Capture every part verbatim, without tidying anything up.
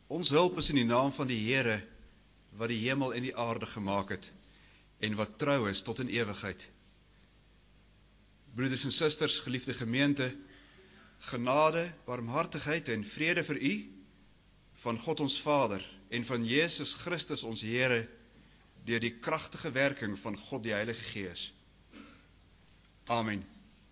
Ons hulp is in die naam van die Here, wat die hemel en die aarde gemaak het, en wat trou is tot in ewigheid. Broeders en susters, geliefde gemeente, genade, barmhartigheid en vrede vir u, van God ons Vader, en van Jesus Christus ons Here, deur die kragtige werking van God die Heilige Gees. Amen.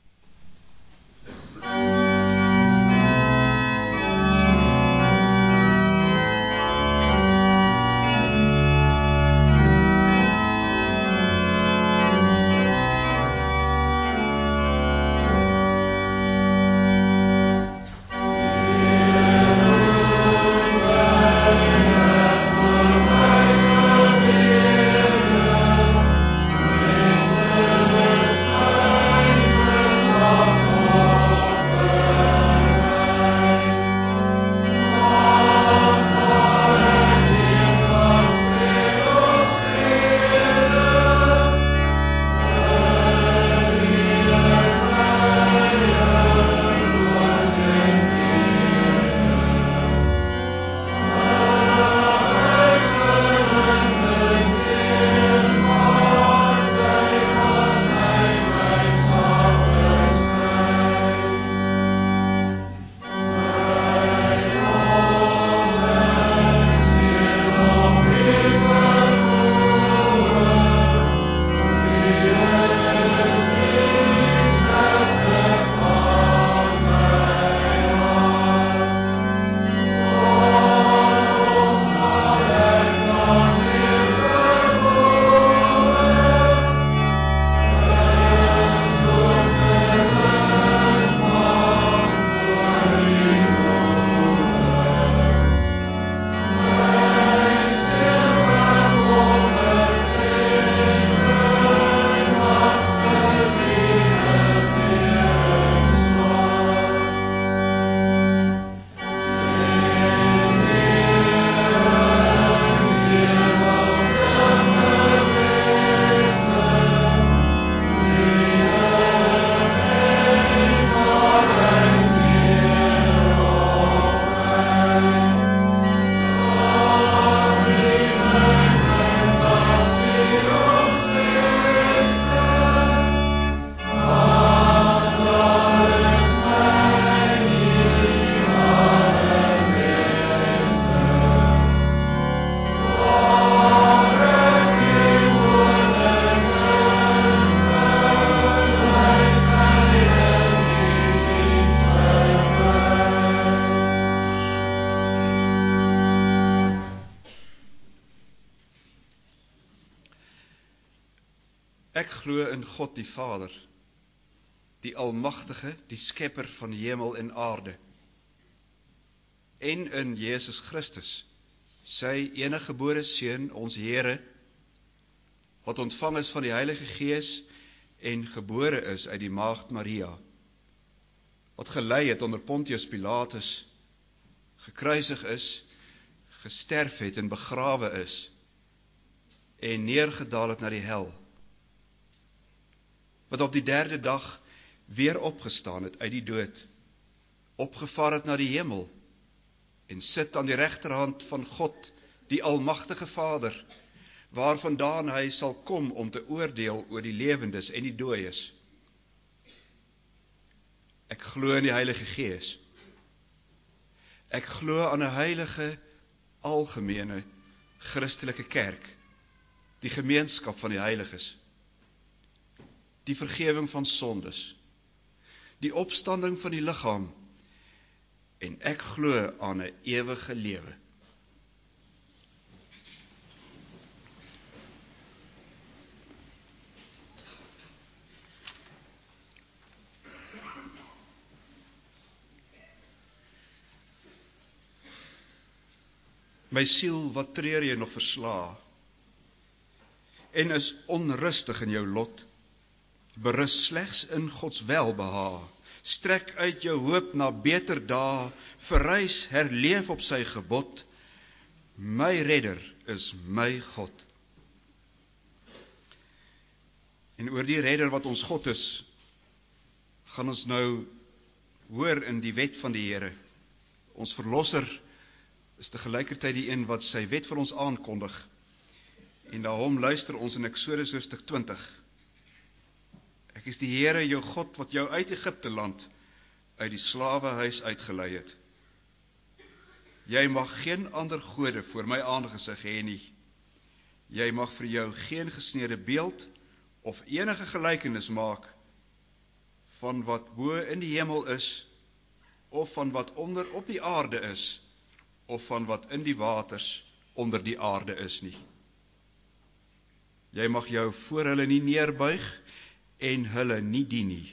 Ek glo in God die Vader, die Almagtige, die Skepper van hemel en aarde, en in Jesus Christus, sy eniggebore Seun, ons Here, wat ontvang is van die Heilige Gees en gebore is uit die maagd Maria, wat gelei het onder Pontius Pilatus, gekruisig is, gesterf het en begrawe is, en neergedaal het na die hel, wat op die derde dag weer opgestaan het uit die dood, opgevaar het na die hemel, en sit aan die regterhand van God, die Almagtige Vader, waarvandaan hy sal kom om te oordeel oor die lewendes en die dooies. Ek glo in die Heilige Gees. Ek glo aan 'n heilige, algemene, Christelike kerk, die gemeenskap van die heiliges, die vergewing van sondes, die opstanding van die liggaam, en ek glo aan 'n ewige lewe. My siel, wat treur jy nog versla, en is onrustig in jou lot, berus slegs in Gods welbehae, strek uit jou hoop na beter dae, verrys, herleef op sy gebod, my redder is my God. En oor die redder wat ons God is, gaan ons nou hoor in die wet van die Here, ons verlosser, is tegelijkertyd die een wat sy wet vir ons aankondig. En daarom luister ons in Eksodus hoofstuk twintig. Ek is die Here jou God wat jou uit Egipte land, uit die slawehuis uitgelei het. Jy mag geen ander gode voor my aangesig hê nie. Jy mag vir jou geen gesneede beeld of enige gelykenis maak van wat bo in die hemel is, of van wat onder op die aarde is, of van wat in die waters onder die aarde is nie. Jy mag jou voor hulle nie neerbuig en hulle nie dien nie.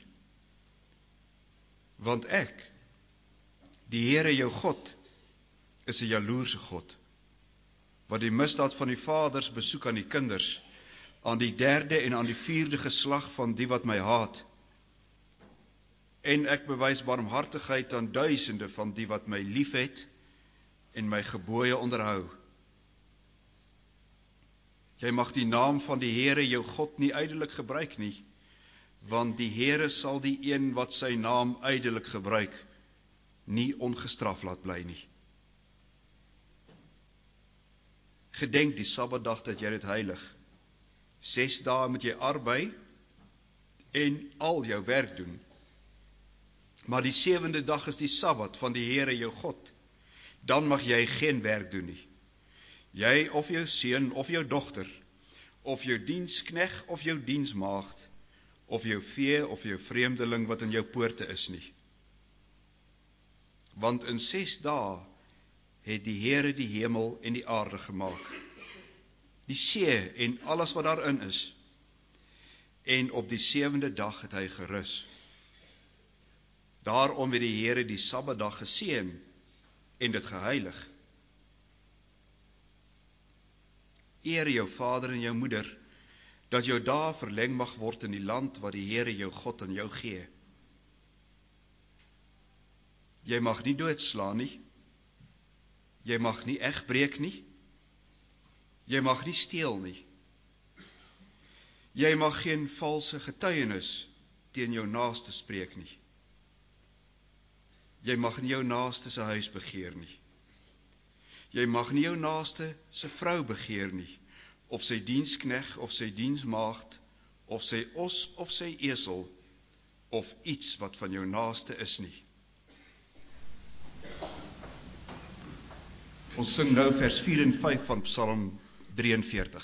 Want ek, die Here jou God, is 'n jaloerse God, wat die misdaad van die vaders besoek aan die kinders, aan die derde en aan die vierde geslag van die wat my haat. En ek bewys barmhartigheid aan duisende van die wat my liefhet en my gebooie onderhou. Jy mag die naam van die Here jou God nie ydelik gebruik nie, want die Here sal die een wat sy naam ydelik gebruik, nie ongestraf laat bly nie. Gedenk die Sabbatdag dat jy dit heilig. Ses dae moet jy arbei en al jou werk doen. Maar die sewende dag is die Sabbat van die Here jou God. Dan mag jy geen werk doen nie. Jy of jou seun of jou dogter, of jou dienskneg of jou diensmaagd, of jou vee of jou vreemdeling wat in jou poorte is nie. Want in ses dae het die Here die hemel en die aarde gemaak, die see en alles wat daarin is, en op die sewende dag het hy gerus. Daarom het die Here die Sabbatdag geseën en dit geheilig. Eer jou vader en jou moeder, dat jou dae verleng mag word in die land wat die Here jou God aan jou gee. Jy mag nie doodslaan nie. Jy mag nie egbreek nie. Jy mag nie steel nie. Jy mag geen valse getuienis teen jou naaste spreek nie. Jy mag nie jou naaste se huis begeer nie. Jy mag nie jou naaste se vrou begeer nie, of sy dienskneg, of sy diensmaagd, of sy os, of sy esel, of iets wat van jou naaste is nie. Ons sing nou vers vier en vyf van Psalm drieënveertig.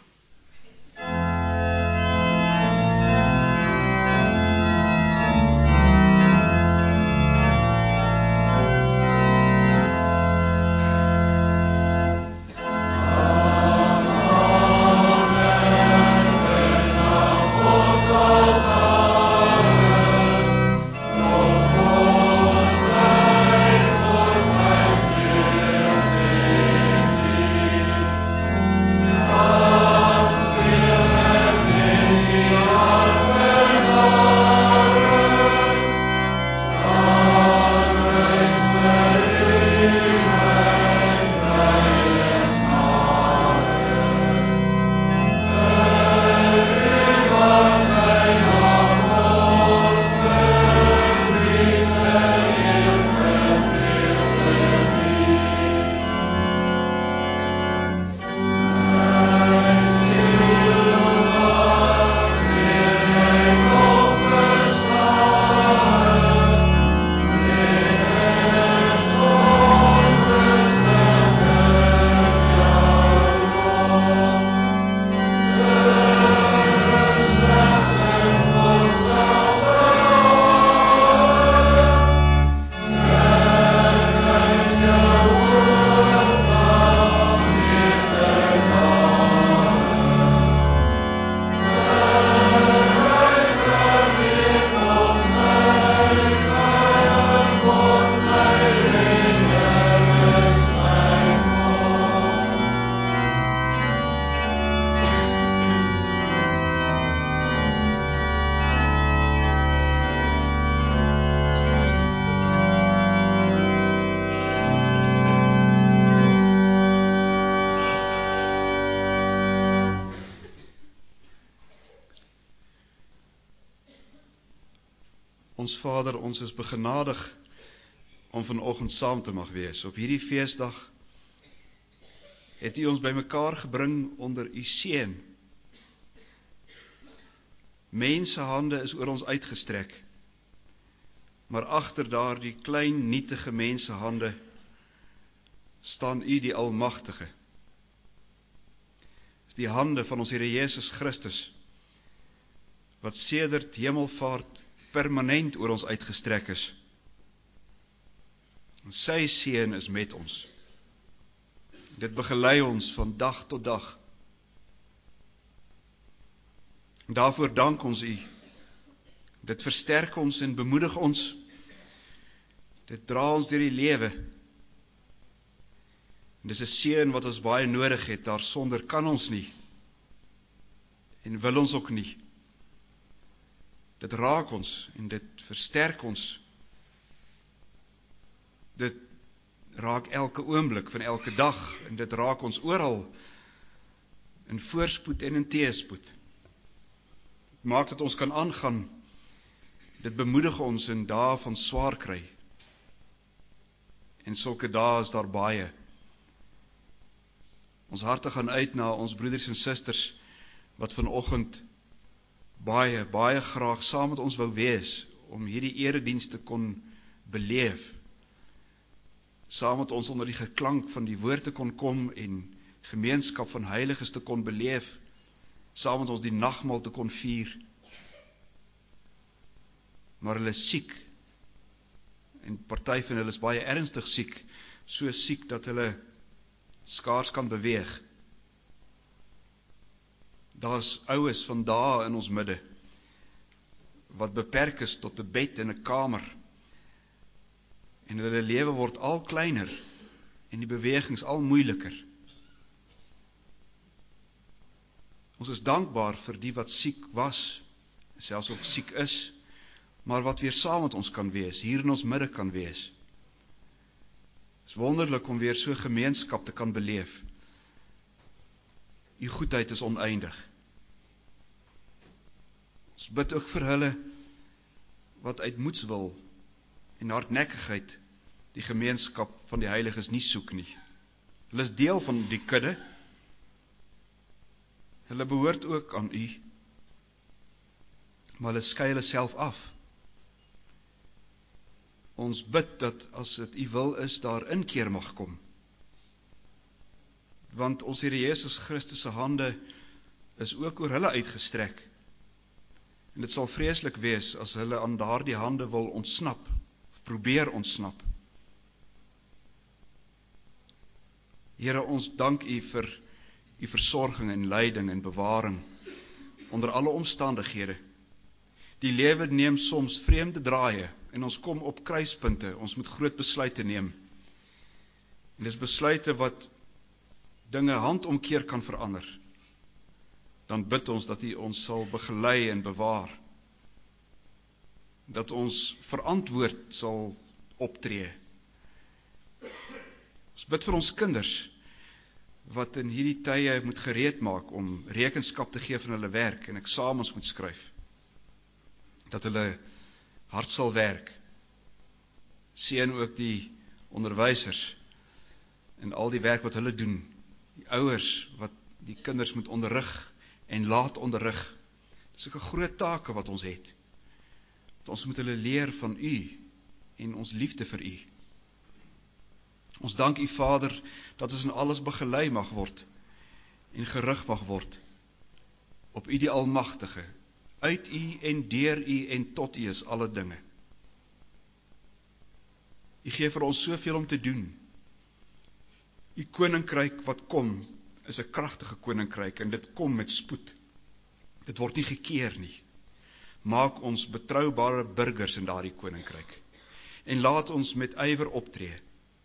Ons Vader, ons is begenadig om vanoggend saam te mag wees op hierdie feesdag het U ons bymekaar gebring onder U seën. Mensehande is oor ons uitgestrek, maar agter daardie klein nietige mensehande staan U die Almagtige. Dis die hande van ons Here Jesus Christus, wat sedert hemelvaart permanent oor ons uitgestrek is. En sy seën is met ons. Dit begelei ons van dag tot dag. En daarvoor dank ons U. Dit versterk ons en bemoedig ons. Dit dra ons deur die lewe. En dis 'n seën wat ons baie nodig het. Daarsonder kan ons nie. En wil ons ook nie. Dit raak ons en dit versterk ons. Dit raak elke oomblik van elke dag en dit raak ons oral in voorspoed en in teëspoed. Dit maak dat ons kan aangaan. Dit bemoedig ons in dae van swaar kry. En sulke dae is daar baie. Ons harte gaan uit na ons broeders en susters wat vanoggend baie, baie graag saam met ons wou wees om hierdie erediens te kon beleef. Saam met ons onder die geklank van die woord te kon kom en gemeenskap van heiliges te kon beleef. Saam met ons die nagmaal te kon vier. Maar hulle is siek. En party van hulle is baie ernstig siek. So siek dat hulle skaars kan beweeg. Daar's oues van dae in ons midde wat beperk is tot 'n bed en 'n kamer. En hulle lewe word al kleiner en die bewegings al moeiliker. Ons is dankbaar vir die wat siek was, selfs ook siek is, maar wat weer saam met ons kan wees, hier in ons midde kan wees. Het is wonderlik om weer so gemeenskap te kan beleef. U goedheid is oneindig. Ons bid ook vir hulle wat uit moedswil en hardnekkigheid die gemeenskap van die heiliges nie soek nie. Hulle is deel van die kudde. Hulle behoort ook aan U. Maar hulle skei hulle self af. Ons bid dat as dit U wil is, daar inkeer mag kom. Want ons Here Jesus Christus se hande is ook oor hulle uitgestrek. En dit sal vreeslik wees as hulle aan daardie hande wil ontsnap, of probeer ontsnap. Here, ons dank U vir U versorging en leiding en bewaring onder alle omstandighede. Die lewe neem soms vreemde draaie en ons kom op kruispunte, ons moet groot besluite neem. En dis besluite wat dinge handomkeer kan verander. Dan bid ons dat U ons sal begelei en bewaar. Dat ons verantwoord sal optree. Ons bid vir ons kinders, wat in hierdie tye moet gereed maak om rekenskap te gee van hulle werk en eksamens moet skryf. Dat hulle hard sal werk. Seën ook die onderwysers en al die werk wat hulle doen. Die ouers wat die kinders moet onderrig en laat onderrig. Dis ook 'n groot taak wat ons het. Dat ons moet hulle leer van U en ons liefde vir U. Ons dank U Vader dat ons in alles begelei mag word en gerig mag word op U die Almagtige. Uit U en deur U en tot U is alle dinge. U gee vir ons soveel om te doen. U koninkryk wat kom is 'n kragtige koninkryk en dit kom met spoed. Dit word nie gekeer nie. Maak ons betroubare burgers in daardie koninkryk en laat ons met ywer optree.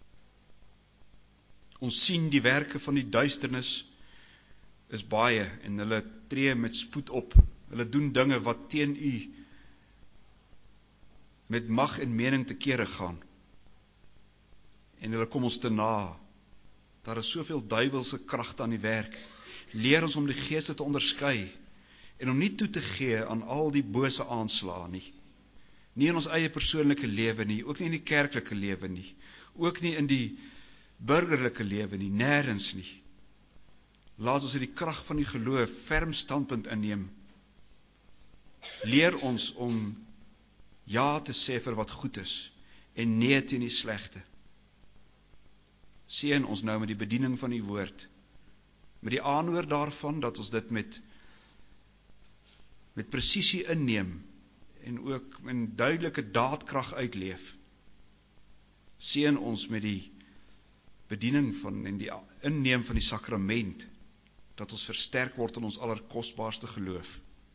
Ons sien die werke van die duisternis is baie en hulle tree met spoed op. Hulle doen dinge wat teen U met mag en mening te kere gaan. En hulle kom ons te na. Daar is soveel duiwelse kragte aan die werk. Leer ons om die geeste te onderskei en om nie toe te gee aan al die bose aanslae nie. Nie in ons eie persoonlike lewe nie, ook nie in die kerklike lewe nie, ook nie in die burgerlike lewe nie, nêrens nie. Laat ons uit die krag van die geloof ferm standpunt inneem. Leer ons om ja te sê vir wat goed is en nee teen die slegte. Seën ons nou met die bediening van die woord, met die aanhoor daarvan dat ons dit met met presisie inneem en ook in duidelike daadkrag uitleef. Seën ons met die bediening van en die inneem van die sakrament, dat ons versterk word in ons allerkosbaarste geloof.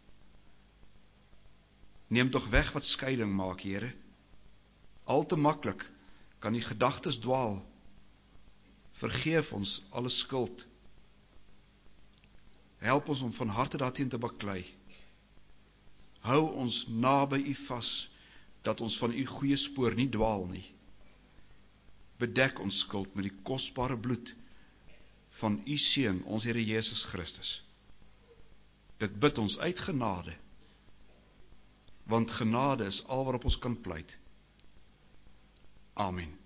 Neem tog weg wat skeiding maak, Here. Al te maklik kan die gedagtes dwaal. Vergeef ons alle skuld. Help ons om van harte daarteen te baklei. Hou ons naby U vas, dat ons van U goeie spoor nie dwaal nie. Bedek ons skuld met die kosbare bloed van U Seun, ons Here Jesus Christus. Dit bid ons uit genade, want genade is al waarop ons kan pleit. Amen.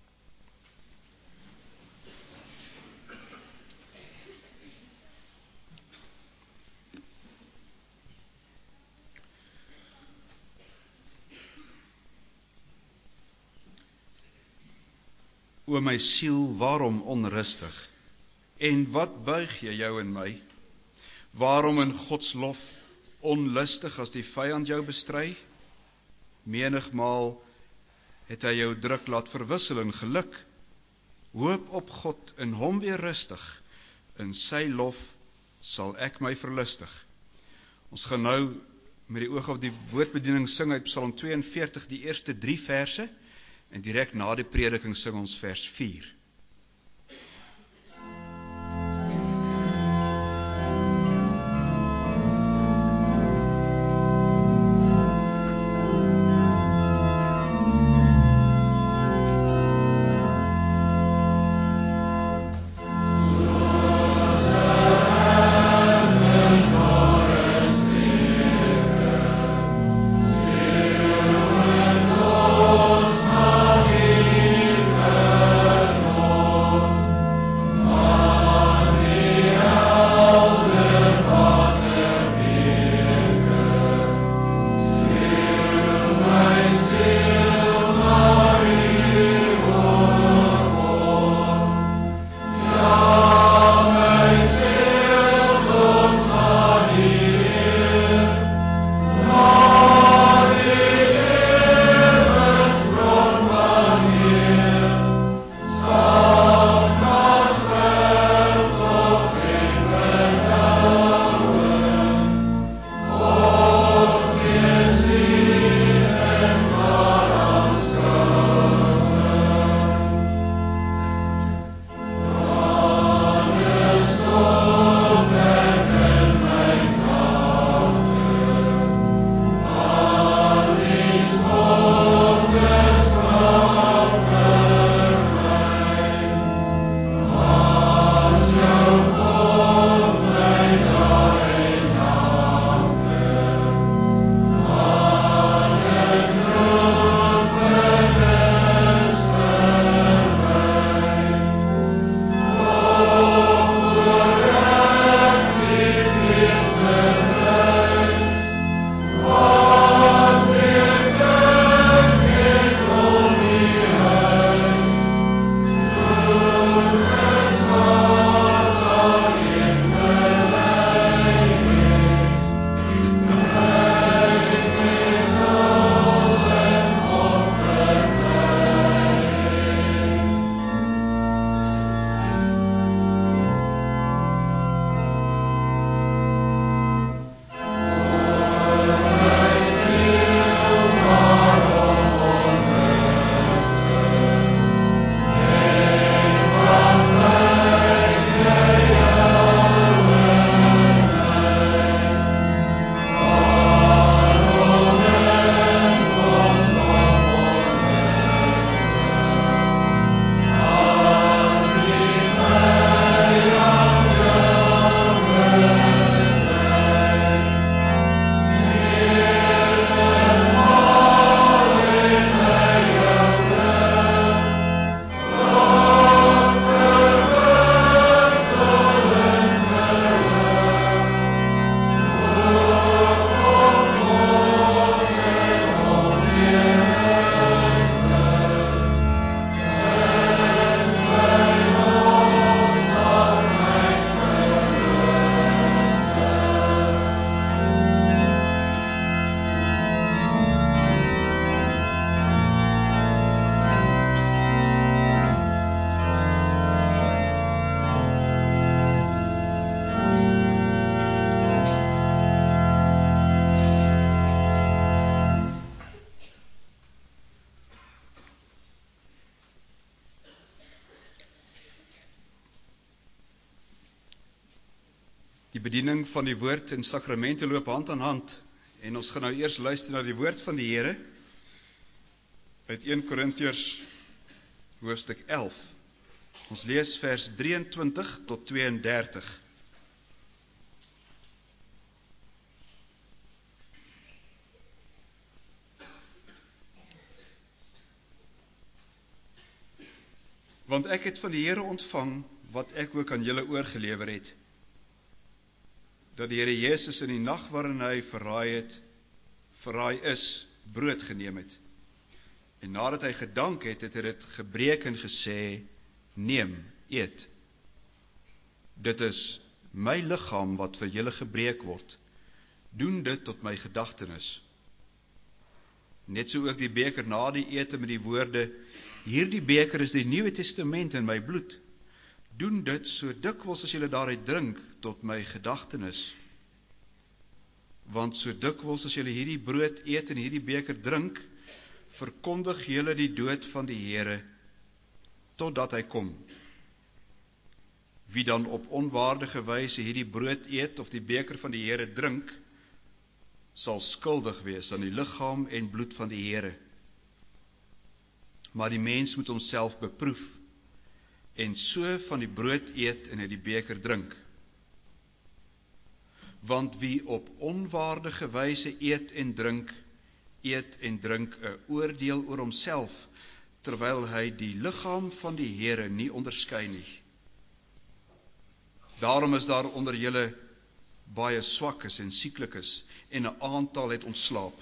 O my siel, waarom onrustig? En wat buig jy jou in my? Waarom in Gods lof onlustig as die vyand jou bestry? Menigmaal het hy jou druk laat verwissel in geluk. Hoop op God, in hom weer rustig. In sy lof sal ek my verlustig. Ons gaan nou met die oog op die woordbediening sing uit Psalm tweeënveertig, die eerste drie verse. En direk na die prediking sing ons vers vier. Lord. Die bediening van die woord en sakramente loop hand aan hand. En ons gaan nou eers luister na die woord van die Here uit eerste Korintiërs hoofstuk elf. Ons lees vers drieëntwintig tot tweeëndertig. Want ek het van die Here ontvang wat ek ook aan julle oorgelewer het, dat die Here Jesus in die nag waarin hy verraai het, verraai is, brood geneem het. En nadat hy gedank het, het hy dit gebreek en gesê, neem, eet. Dit is my liggaam wat vir julle gebreek word. Doen dit tot my gedagtenis. Net so ook die beker na die ete met die woorde, hierdie beker is die Nuwe Testament in my bloed. Doen dit so dikwels as julle daaruit drink, tot my gedagtenis. Want so dikwels as julle hierdie brood eet en hierdie beker drink, verkondig julle die dood van die Here, totdat hy kom. Wie dan op onwaardige wyse hierdie brood eet, of die beker van die Here drink, sal skuldig wees aan die liggaam en bloed van die Here. Maar die mens moet homself beproef, en so van die brood eet en uit die beker drink. Want wie op onwaardige wyse eet en drink, eet en drink 'n oordeel oor homself, terwyl hy die liggaam van die Here nie onderskei nie. Daarom is daar onder julle baie swakkes en sieklikes, en 'n aantal het ontslaap.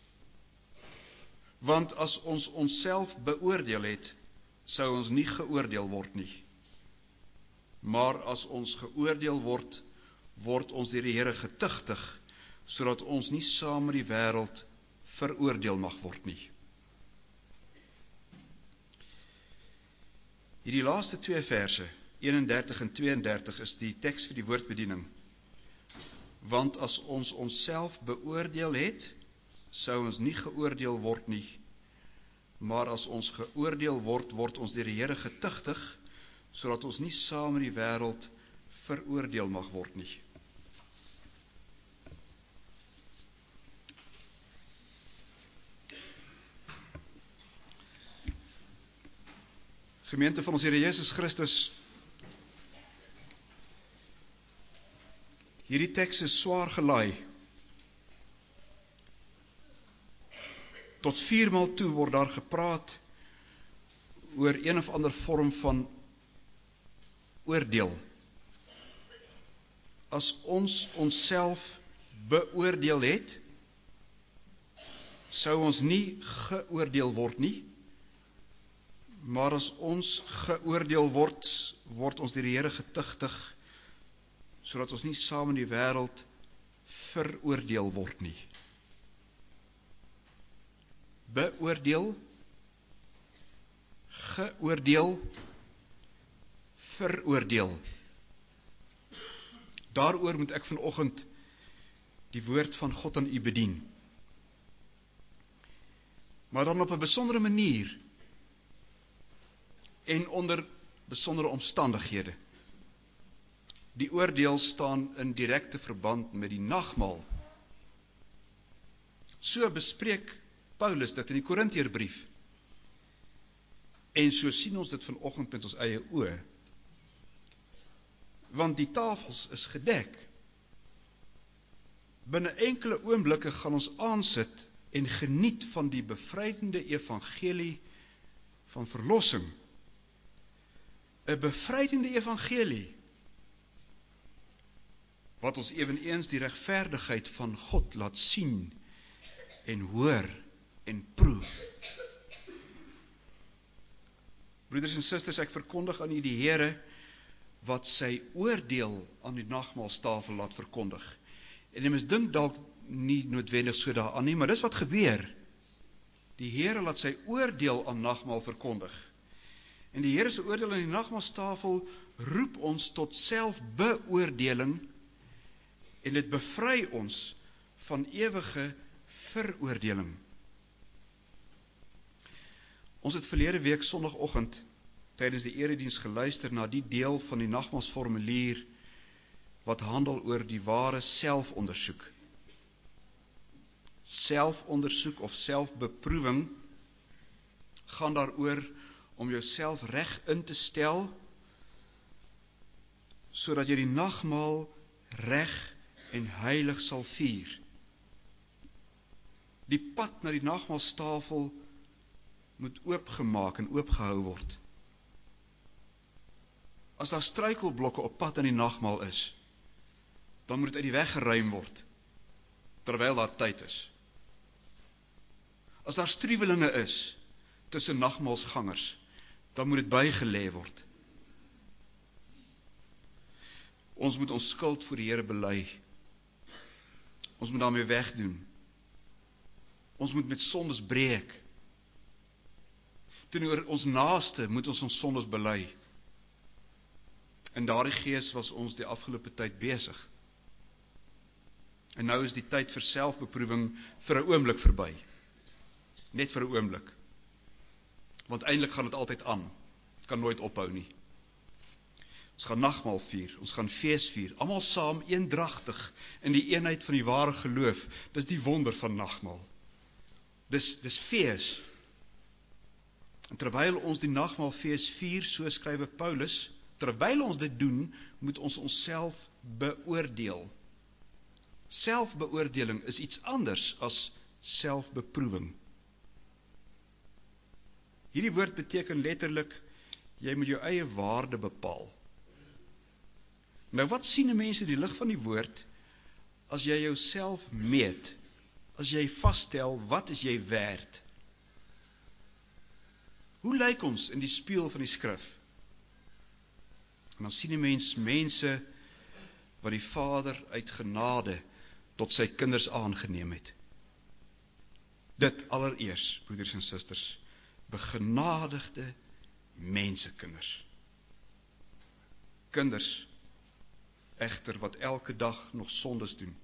Want as ons onsself beoordeel het, sou ons nie geoordeel word nie. Maar as ons geoordeel word, word ons deur die Here getuigtig, sodat ons nie saam met die wêreld veroordeel mag word nie. Hierdie laaste twee verse, eenendertig en tweeëndertig, is die teks vir die woordbediening. Want as ons onsself beoordeel het, sou ons nie geoordeel word nie. Maar as ons geoordeel word, word ons deur die Here getuigtig, sodat ons nie saam met die wêreld veroordeel mag word nie. Gemeente van ons Here Jesus Christus, hierdie teks is swaar gelaai. Tot viermaal toe word daar gepraat oor een of ander vorm van oordeel. As ons onsself beoordeel het, sou ons nie geoordeel word nie, maar as ons geoordeel word, word ons deur die Here getuigtig, sodat ons nie saam in die wêreld veroordeel word nie. Beoordeel, geoordeel, veroordeel. Daaroor moet ek vanoggend die woord van God aan u bedien. Maar dan op 'n besondere manier en onder besondere omstandighede. Die oordeel staan in direkte verband met die nagmaal. So bespreek Paulus dit in die Korintiërbrief. En so sien ons dit vanoggend met ons eie oë. Want die tafels is gedek. Binne enkele oomblikke gaan ons aansit en geniet van die bevrydende evangelie van verlossing. 'n Bevrydende evangelie wat ons eweneens die regverdigheid van God laat sien en hoor en proe. Broeders en susters, ek verkondig aan u die Here wat sy oordeel aan die nagmaalstafel laat verkondig. En jy mis dink dalk nie noodwendig so daaraan nie, maar dis wat gebeur. Die Here laat sy oordeel aan nagmaal verkondig. En die Here se oordeel aan die nagmaalstafel roep ons tot selfbeoordeling en dit bevry ons van ewige veroordeling. Ons het verlede week sonnagoggend tydens die erediens geluister na die deel van die nagmaalsformulier wat handel oor die ware selfondersoek. Selfondersoek of selfbeproewing gaan daaroor om jouself reg in te stel, sodat jy die nagmaal reg en heilig sal vier. Die pad na die nagmaalstafel moet oopgemaak en oopgehou word. As daar struikelblokke op pad aan die nagmaal is, dan moet dit uit die weg geruim word, terwyl daar tyd is. As daar struwelinge is tussen nagmaalsgangers, dan moet dit bygelê word. Ons moet ons skuld voor die Here bely. Ons moet daarmee wegdoen. Ons moet met sondes breek. Teenoor ons naaste moet ons ons sondes bely. In daardie gees was ons die afgelope tyd besig. En nou is die tyd vir selfbeproewing vir 'n oomblik verby. Net vir 'n oomblik. Want eintlik gaan dit altyd aan. Dit kan nooit ophou nie. Ons gaan nagmaal vier, ons gaan fees vier, almal saam eendragtig in die eenheid van die ware geloof. Dis die wonder van nagmaal. Dis dis fees. En terwyl ons die nagmaalfees vier, so skrywe Paulus, terwyl ons dit doen, moet ons onsself beoordeel. Selfbeoordeling is iets anders as selfbeproewing. Hierdie woord beteken letterlik, jy moet jou eie waarde bepaal. Nou wat sien 'n mens in die lig van die woord, as jy jouself meet, as jy vasstel, wat is jy werd? Hoe lyk ons in die spieël van die skrif? En dan sien 'n mens mense wat die Vader uit genade tot sy kinders aangeneem het. Dit allereers, broeders en susters, begenadigde mensekinders. Kinders, egter, wat elke dag nog sondes doen.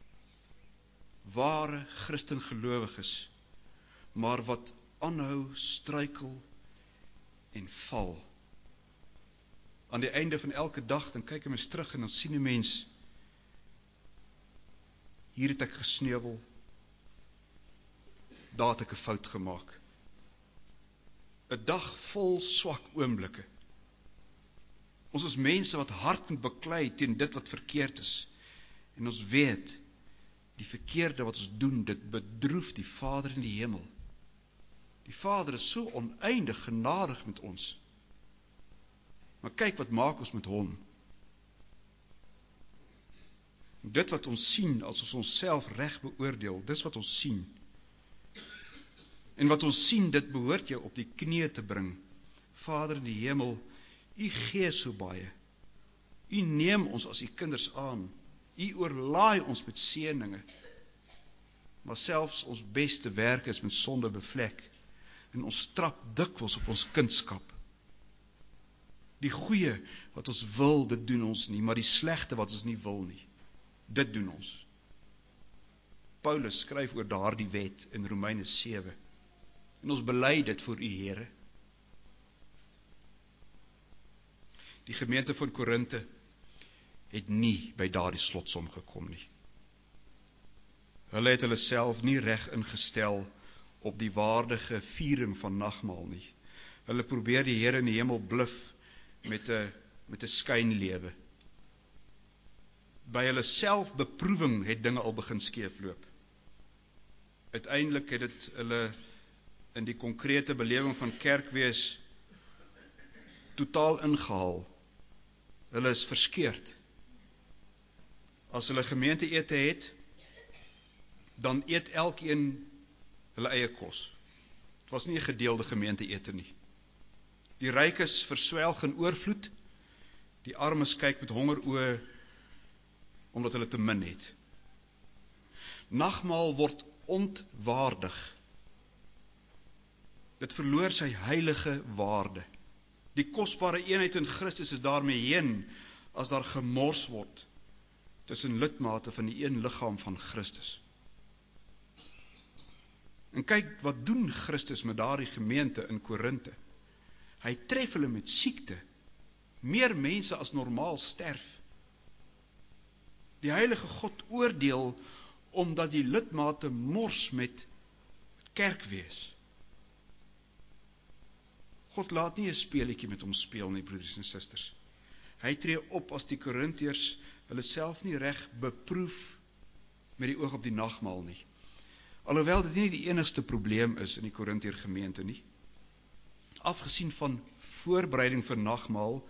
Ware Christengelowiges, maar wat aanhou struikel en val. Aan die einde van elke dag, dan kyk 'n mens terug en dan sien 'n mens, hier het ek gesneuwel, daar het ek 'n fout gemaak. 'n Dag vol swak oomblikke. Ons is mense wat hard moet beklei teen dit wat verkeerd is. En ons weet, die verkeerde wat ons doen, dit bedroef die Vader in die hemel. Die Vader is so oneindig genadig met ons. Maar kyk wat maak ons met hom. Dit wat ons sien, as ons onsself reg beoordeel, dis wat ons sien. En wat ons sien, dit behoort jou op die knieë te bring. Vader in die hemel, U gee so baie. U neem ons as U kinders aan. U oorlaai ons met seëninge. Maar selfs ons beste werk is met sonde bevlek. En ons trap dikwels op ons kindskap. Die goeie wat ons wil, dit doen ons nie, maar die slegte wat ons nie wil nie, dit doen ons. Paulus skryf oor daardie wet in Romeine sewe. En ons bely dit voor U, Here. Die gemeente van Korinthe het nie by daardie slotsom gekom nie. Hulle het hulle self nie reg ingestel op die waardige viering van nagmaal nie. Hulle probeer die Here in die hemel bluf met 'n met 'n skynlewe. By hulle selfbeproewing het dinge al begin skeefloop. Uiteindelik het dit hulle in die konkrete belewing van kerkwees totaal ingehaal. Hulle is verskeurd. As hulle gemeenteete het, dan eet elkeen hulle eie kos. Het was nie 'n gedeelde gemeenteete nie. Die rykes verswelg in oorvloed, die armes kyk met hongeroë omdat hulle te min het. Nagmaal word ontwaardig. Dit verloor sy heilige waarde. Die kosbare eenheid in Christus is daarmee heen as daar gemors word tussen lidmate van die een liggaam van Christus. En kyk wat doen Christus met daardie gemeente in Korinthe. Hy tref hulle met siekte. Meer mense as normaal sterf. Die heilige God oordeel omdat die lidmate mors met kerkwees. God laat nie 'n speletjie met hom speel nie, broeders en susters. Hy tree op as die Korintiërs hulle self nie reg beproef met die oog op die nagmaal nie. Alhoewel dit nie die enigste probleem is in die Korintiër gemeente nie. Afgesien van voorbereiding vir nagmaal,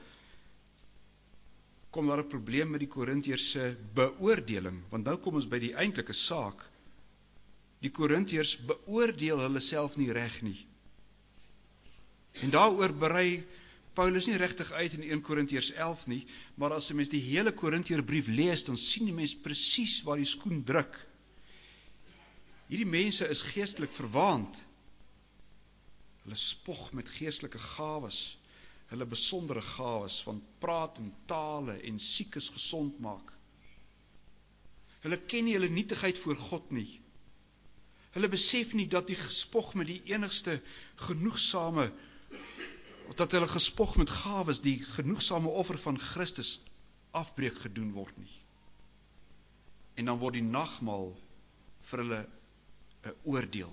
kom daar 'n probleem met die Korintiërs se beoordeling, want nou kom ons by die eintlike saak. Die Korintiërs beoordeel hulle self nie reg nie. En daaroor berei Paulus nie regtig uit in eerste Korintiërs elf nie, maar as 'n mens die hele Korintiërbrief lees, dan sien die mens presies waar die skoen druk. Hierdie mense is geestelik verwaand. Hulle spog met geestelike gawes, hulle besondere gawes van praat en tale en siekes gesond maak. Hulle ken nie hulle nietigheid voor God nie. Hulle besef nie dat die gespog met die enigste genoegsame, dat hulle gespog met gawes, die genoegsame offer van Christus, afbreek gedoen word nie. En dan word die nagmaal vir hulle 'n oordeel.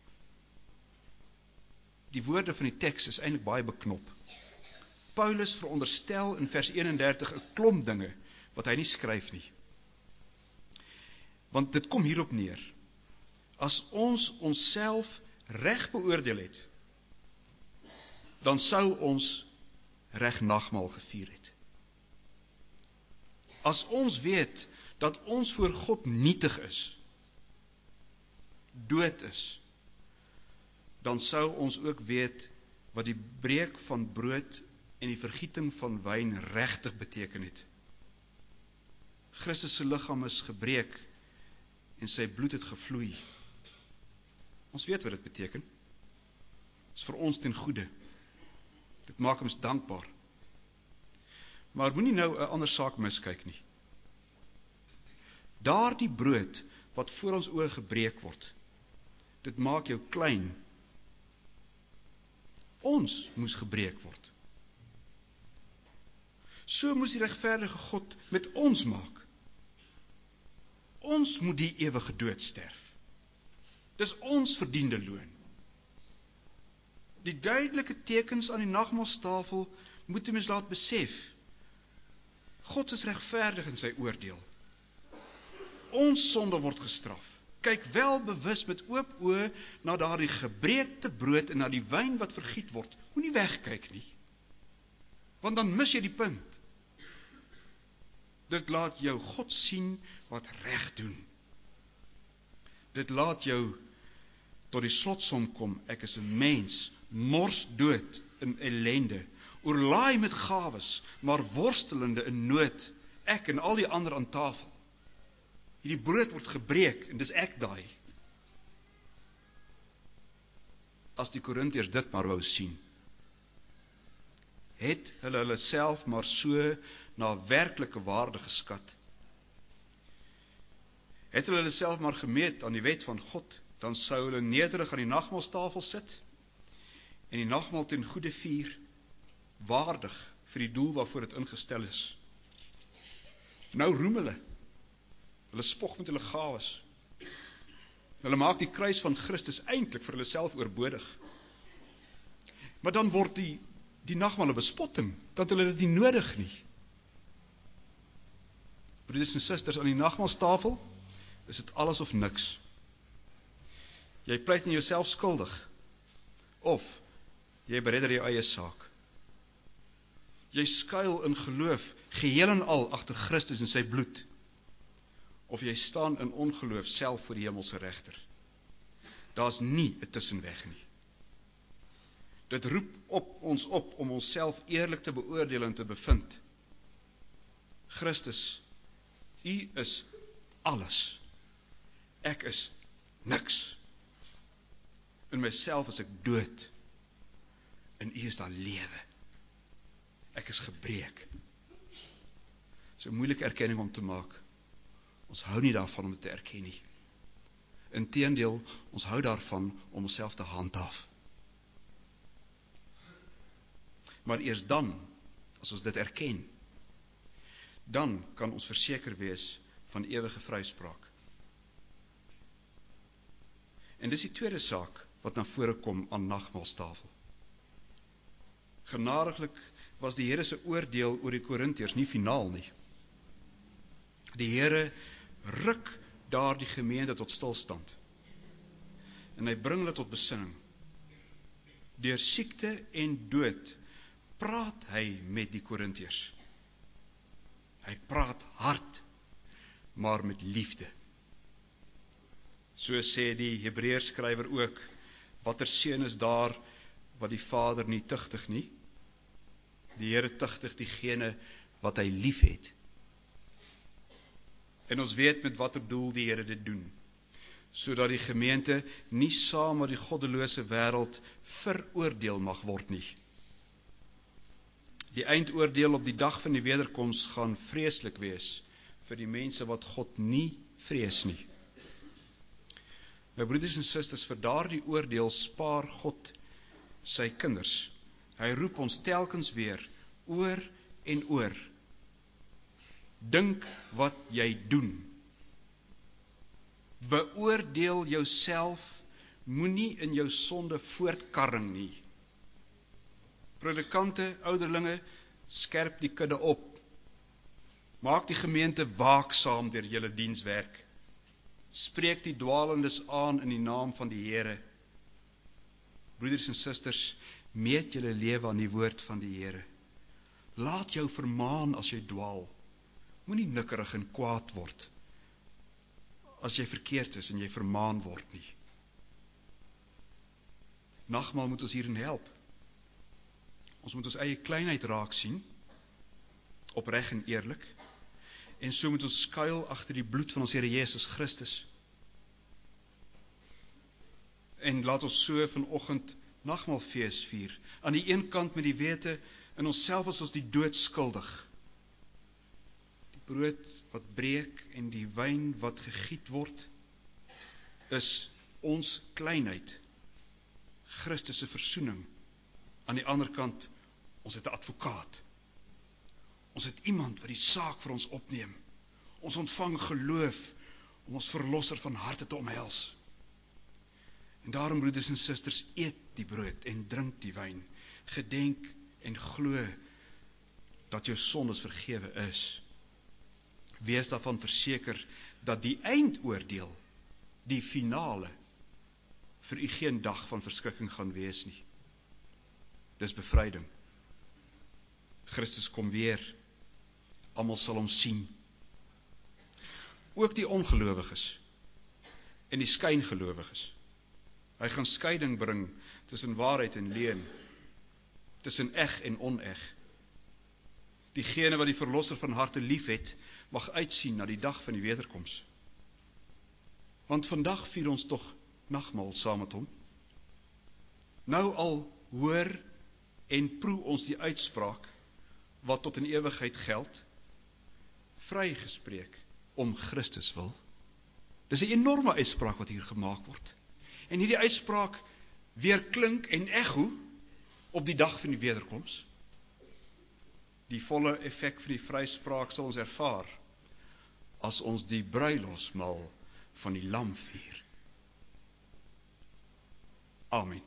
Die woorde van die teks is eintlik baie beknop. Paulus veronderstel in vers eenendertig 'n klomp dinge wat hy nie skryf nie. Want dit kom hierop neer. As ons onsself reg beoordeel het, dan sou ons reg nagmaal gevier het. As ons weet dat ons voor God nietig is, dood is, dan sou ons ook weet wat die breek van brood en die vergieting van wyn regtig beteken het. Christus se liggaam is gebreek en sy bloed het gevloei. Ons weet wat dit beteken. Dit is vir ons ten goeie. Dit maak ons dankbaar. Maar moenie nou 'n ander saak miskyk nie. Daardie brood wat voor ons oë gebreek word, dit maak jou klein. Ons moes gebreek word. So moes die regverdige God met ons maak. Ons moet die ewige dood sterf. Dis ons verdiende loon. Die duidelike tekens aan die nagmaalstafel moet 'n mens laat besef. God is regverdig in sy oordeel. Ons sonde word gestraf. Kyk wel bewus met oop oë na daardie gebreekte brood en na die wyn wat vergiet word. Moenie wegkyk nie. Want dan mis jy die punt. Dit laat jou God sien wat reg doen. Dit laat jou tot die slotsom kom, ek is 'n mens, mors dood in ellende, oorlaai met gawes, maar worstelende in nood, ek en al die ander aan tafel. Hierdie brood word gebreek, en dis ek daai. As die Korintiërs dit maar wou sien, het hulle hulle self maar so na werklike waarde geskat. Het hulle hulle self maar gemeet aan die wet van God, dan sou hulle nederig aan die nagmaalstafel sit, en die nagmaal ten goeie vier, waardig vir die doel waarvoor dit ingestel is. Nou roem hulle, hulle spog met hulle gawes. Hulle maak die kruis van Christus eintlik vir hulle self oorbodig. Maar dan word die, die nagmaal 'n bespotting, dat hulle dit nie nodig nie. Broeders en susters, aan die nagmaalstafel is dit alles of niks. Jy pleit in jouself skuldig, of jy beredder jou eie saak. Jy skuil in geloof, geheel en al agter Christus en sy bloed, of jy staan in ongeloof self voor die hemelse regter. Daar's nie 'n tussenweg nie. Dit roep op ons op om onsself eerlik te beoordeel en te bevind. Christus, U is alles. Ek is niks. In myself is ek dood. In U is daar lewe. Ek is gebreek. Dis 'n moeilike erkenning om te maak. Ons hou nie daarvan om dit te erken nie. Inteendeel, ons hou daarvan om onsself te handhaaf. Maar eers dan, as ons dit erken, dan kan ons verseker wees van ewige vryspraak. En dis die tweede saak wat na vore kom aan nagmaalstafel. Genadiglik was die Here se oordeel oor die Korintiërs nie finaal nie. Die Here ruk daardie gemeente tot stilstand. En hy bring hulle tot besinning. Deur siekte en dood praat hy met die Korintiërs. Hy praat hard, maar met liefde. So sê die Hebreërskrywer ook, watter seun is daar wat die Vader nie tugtig nie? Die Here tugtig diegene wat hy lief het. En ons weet met watter doel die Here dit doen, sodat die gemeente nie saam met die goddelose wêreld veroordeel mag word nie. Die eindoordeel op die dag van die wederkoms gaan vreeslik wees vir die mense wat God nie vrees nie. My broeders en susters, vir daardie oordeel spaar God sy kinders. Hy roep ons telkens weer, oor en oor. Dink wat jy doen. Beoordeel jouself, moenie in jou sonde voortkarring nie. Predikante, ouderlinge, skerp die kudde op. Maak die gemeente waaksaam deur julle dienswerk. Spreek die dwalendes aan in die naam van die Here. Broeders en susters, meet julle lewe aan die woord van die Here. Laat jou vermaan as jy dwaal. Moenie nikkerig en kwaad word as jy verkeerd is en jy vermaan word nie. Nagmaal moet ons hierin help. Ons moet ons eie kleinheid raak sien, opreg en eerlik, en so moet ons skuil agter die bloed van ons Here Jesus Christus. En laat ons so vanoggend nagmaalfees vier. Aan die een kant met die wete, in onsself is ons die dood skuldig. Die brood wat breek en die wyn wat gegiet word, is ons kleinheid, Christus se versoening. Aan die ander kant, ons het 'n advokaat. Ons het iemand wat die saak vir ons opneem. Ons ontvang geloof om ons verlosser van harte te omhels. En daarom, broeders en susters, eet die brood en drink die wyn. Gedenk en glo dat jou sondes vergewe is. Wees daarvan verseker dat die eindoordeel, die finale, vir u geen dag van verskrikking gaan wees nie. Dis bevryding. Christus kom weer. Almal sal hom sien. Ook die ongelowiges en die skyngelowiges. Hy gaan skeiding bring tussen waarheid en leuen, tussen eg en oneg. Diegene wat die verlosser van harte lief het, mag uitsien na die dag van die wederkoms. Want vandag vier ons tog nagmaal saam met hom. Nou al hoor en proe ons die uitspraak wat tot in ewigheid geld, vrygespreek om Christus wil. Dis 'n enorme uitspraak wat hier gemaak word. En hierdie uitspraak weer klink en echo op die dag van die wederkoms. Die volle effek van die vryspraak sal ons ervaar as ons die bruilofsmaal van die lam vier. Amen.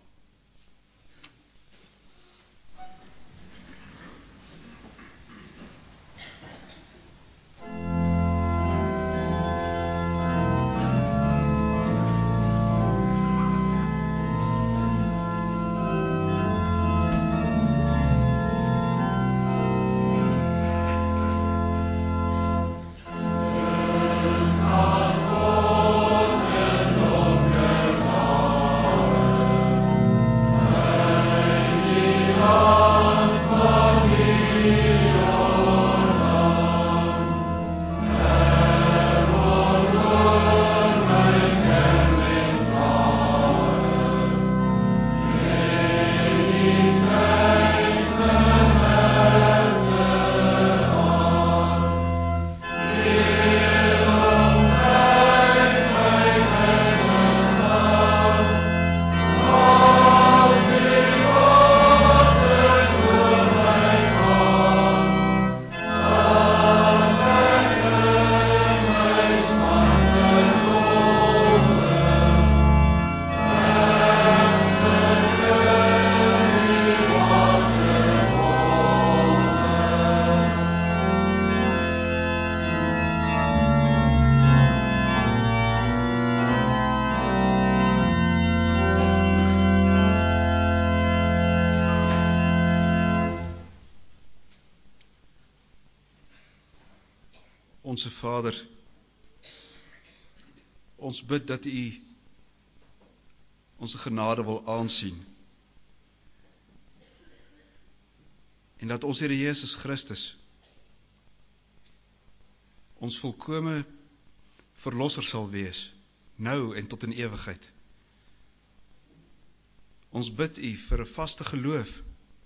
Onse Vader, ons bid dat U ons genade wil aansien. En dat ons Here Jesus Christus ons volkome verlosser sal wees, nou en tot in ewigheid. Ons bid U vir 'n vaste geloof,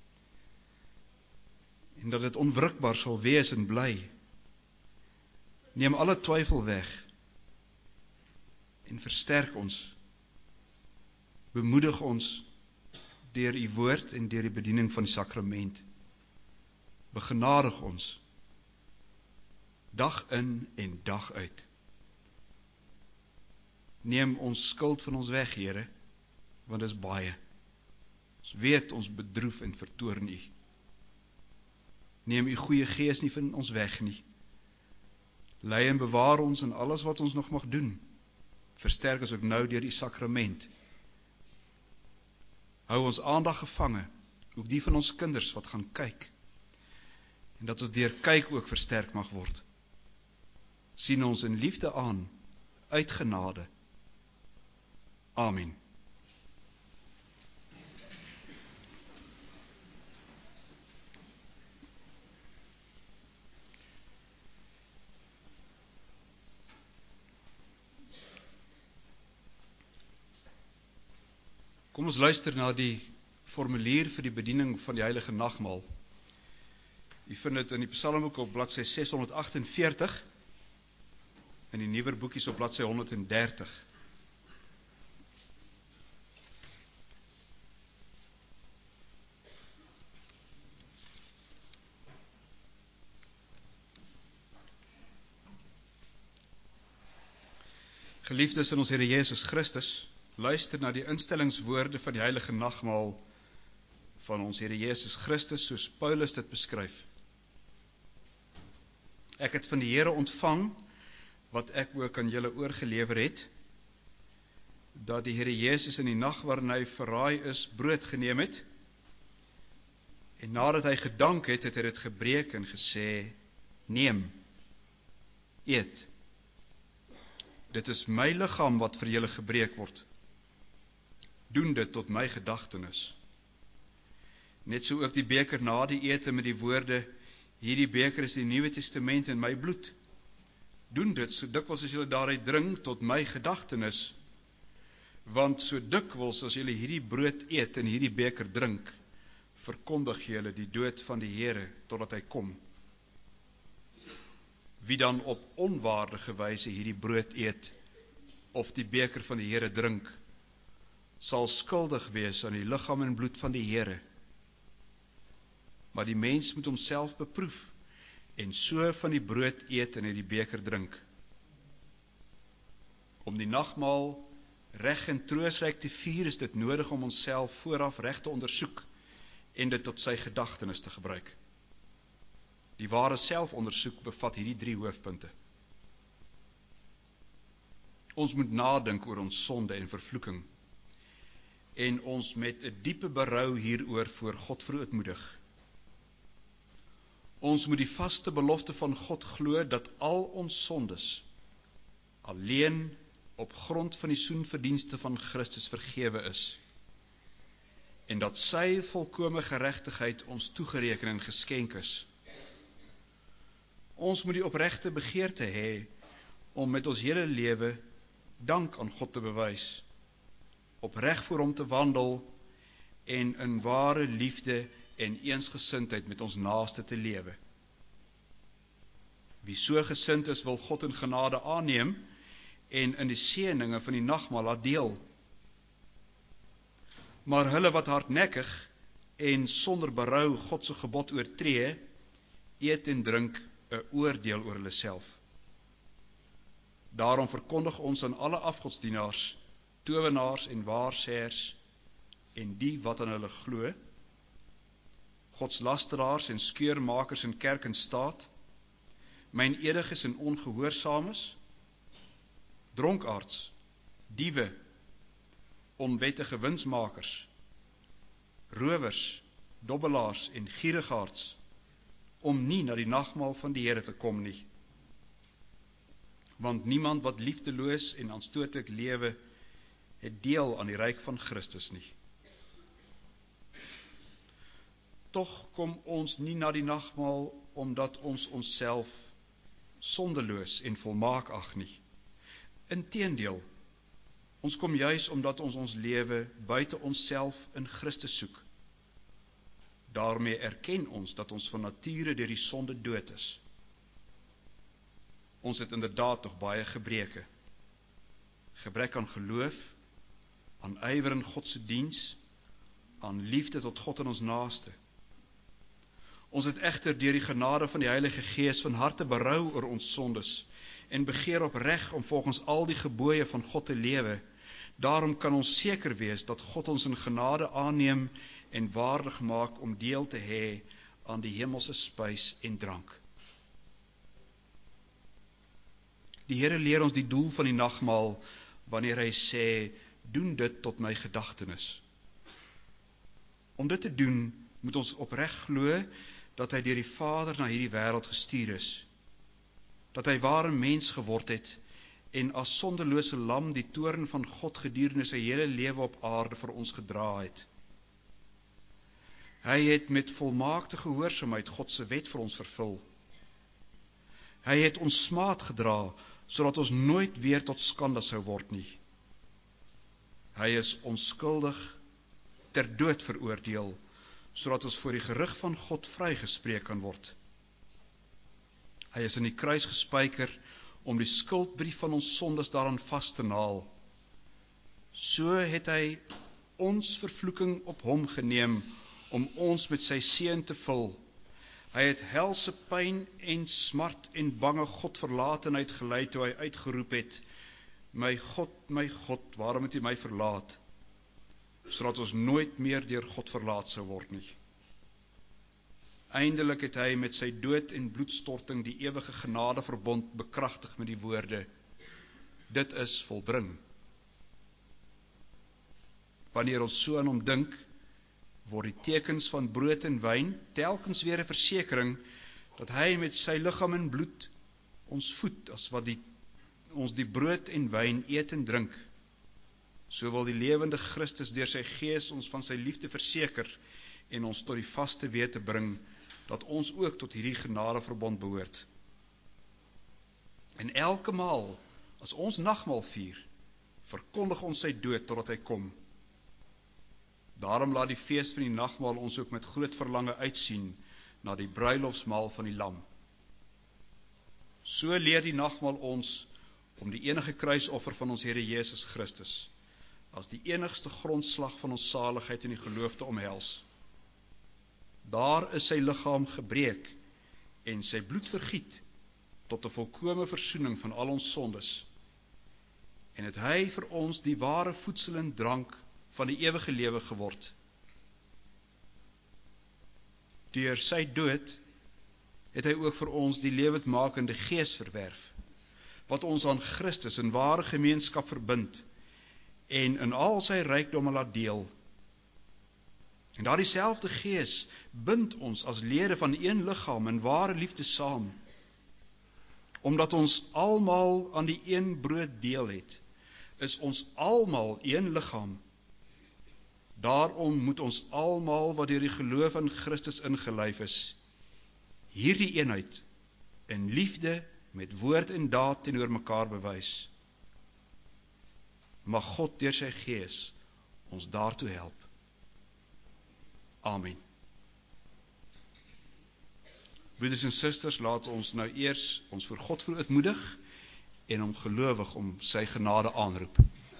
en dat dit onwrikbaar sal wees en bly. Neem alle twyfel weg, en versterk ons, bemoedig ons deur U woord en deur die bediening van die sakrament. Begenadig ons, dag in en dag uit. Neem ons skuld van ons weg, Here, want dit is baie. Ons weet ons bedroef en vertoorn U. Neem U goeie gees nie van ons weg nie. Lei en bewaar ons in alles wat ons nog mag doen. Versterk ons ook nou deur U sakrament. Hou ons aandag gevange, ook die van ons kinders wat gaan kyk. En dat ons deur kyk ook versterk mag word. Sien ons in liefde aan, uit genade. Amen. Kom ons luister na die formulier vir die bediening van die Heilige Nagmaal. U vind dit in die Psalmboek op bladsy ses honderd agt en veertig, in die nuwer boekies op bladsy honderd en dertig. Geliefdes in ons Here Jesus Christus, luister na die instellingswoorde van die Heilige Nagmaal van ons Here Jesus Christus, soos Paulus dit beskryf. Ek het van die Here ontvang, wat ek ook aan julle oorgelewer het, dat die Here Jesus in die nag waarin hy verraai is, brood geneem het, en nadat hy gedank het, het hy dit gebreek en gesê, neem, eet. Dit is my liggaam wat vir julle gebreek word. Doen dit tot my gedagtenis. Net so ook die beker na die ete met die woorde, hierdie beker is die Nuwe Testament in my bloed. Doen dit so dikwels as julle daaruit drink tot my gedagtenis, want so dikwels as julle hierdie brood eet en hierdie beker drink, verkondig julle die dood van die Here totdat hy kom. Wie dan op onwaardige wyse hierdie brood eet of die beker van die Here drink, sal skuldig wees aan die liggaam en bloed van die Here. Maar die mens moet homself beproef en so van die brood eet en uit die beker drink. Om die nagmaal reg en troostryk te vier, is dit nodig om onsself vooraf reg te ondersoek en dit tot sy gedagtenis te gebruik. Die ware selfondersoek bevat hierdie drie hoofpunte. Ons moet nadink oor ons sonde en vervloeking en ons met 'n diepe berou hieroor voor God verootmoedig. Ons moet die vaste belofte van God glo dat al ons sondes alleen op grond van die soenverdienste van Christus vergewe is en dat sy volkome geregtigheid ons toegereken en geskenk is. Ons moet die opregte begeerte hê om met ons hele lewe dank aan God te bewys, opreg voor hom te wandel en in ware liefde en eensgesindheid met ons naaste te lewe. Wie so gesind is, wil God in genade aanneem en in die seëninge van die nagmaal laat deel. Maar hulle wat hardnekkig en sonder berou God se gebod oortree, eet en drink 'n oordeel oor hulle self. Daarom verkondig ons aan alle afgodsdienaars, towenaars en waarsêers en die wat aan hulle glo, godslasteraars en skeurmakers in kerk en staat, myn ediges en ongehoorsaames, dronkaards, diewe, onwettige winsmakers, rowers, dobbelaars en gierigaards, om nie na die nagmaal van die Here te kom nie. want niemand wat liefdeloos en aanstootlik lewe, het deel aan die ryk van Christus nie. Tog kom ons nie na die nagmaal omdat ons onsself sondeloos en volmaak ag nie. Inteendeel, ons kom juis omdat ons ons lewe buite onsself in Christus soek. Daarmee erken ons dat ons van nature deur die sonde dood is. Ons het inderdaad tog baie gebreke. Gebrek aan geloof, aan ywer in God se diens, aan liefde tot God en ons naaste. Ons het egter deur die genade van die Heilige Gees van harte berou oor ons sondes en begeer opreg om volgens al die gebooie van God te lewe. Daarom kan ons seker wees dat God ons in genade aanneem en waardig maak om deel te hê aan die hemelse spys en drank. Die Here leer ons die doel van die nagmaal wanneer hy sê, doen dit tot my gedagtenis. Om dit te doen, moet ons opreg glo dat hy deur die Vader na hierdie wêreld gestuur is, dat hy ware mens geword het en as sondelose lam die toorn van God gedurende sy hele lewe op aarde vir ons gedra het. Hy het met volmaakte gehoorsaamheid God se wet vir ons vervul. Hy het ons smaad gedra, sodat ons nooit weer tot skande sou word nie. Hy is onskuldig ter dood veroordeel, sodat ons voor die gerig van God vrygespreek kan word. Hy is in die kruis gespyker om die skuldbrief van ons sondes daaraan vas te naal. So het hy ons vervloeking op hom geneem om ons met sy seën te vul. Hy het helse pyn en smart en bange Godverlatenheid gelei toe hy uitgeroep het, my God, my God, waarom het U my verlaat? Sodat ons nooit meer deur God verlaat sou word nie. Eindelik het hy met sy dood en bloedstorting die ewige genadeverbond bekragtig met die woorde, dit is volbring. Wanneer ons so aan hom dink, word die tekens van brood en wyn telkens weer 'n versekering dat hy met sy liggaam en bloed ons voed as wat die, ons die brood en wyn eet en drink. So wil die lewende Christus deur sy Gees ons van sy liefde verseker en ons tot die vaste wete bring dat ons ook tot hierdie genadeverbond behoort. En elke maal as ons nagmaal vier, verkondig ons sy dood totdat hy kom. Daarom laat die fees van die nagmaal ons ook met groot verlange uitsien na die bruilofsmaal van die Lam. So leer die nagmaal ons om die enige kruisoffer van ons Here Jesus Christus as die enigste grondslag van ons saligheid in die geloof te omhels. Daar is sy liggaam gebreek en sy bloed vergiet tot 'n volkome versoening van al ons sondes. En het hy vir ons die ware voedsel en drank van die ewige lewe geword. Deur sy dood het hy ook vir ons die lewendmakende Gees verwerf, wat ons aan Christus in ware gemeenskap verbind en in al sy rykdomme laat deel. En daardie selfde Gees bind ons as lede van een liggaam in ware liefde saam, omdat ons almal aan die een brood deel het, is ons almal een liggaam. Daarom moet ons almal wat deur die geloof in Christus ingelyf is, hierdie eenheid in liefde met woord en daad teenoor mekaar bewys. Mag God deur sy Gees ons daartoe help. Amen. Broeders en susters, laat ons nou eers ons voor God verootmoedig en hom gelowig om sy genade aanroep.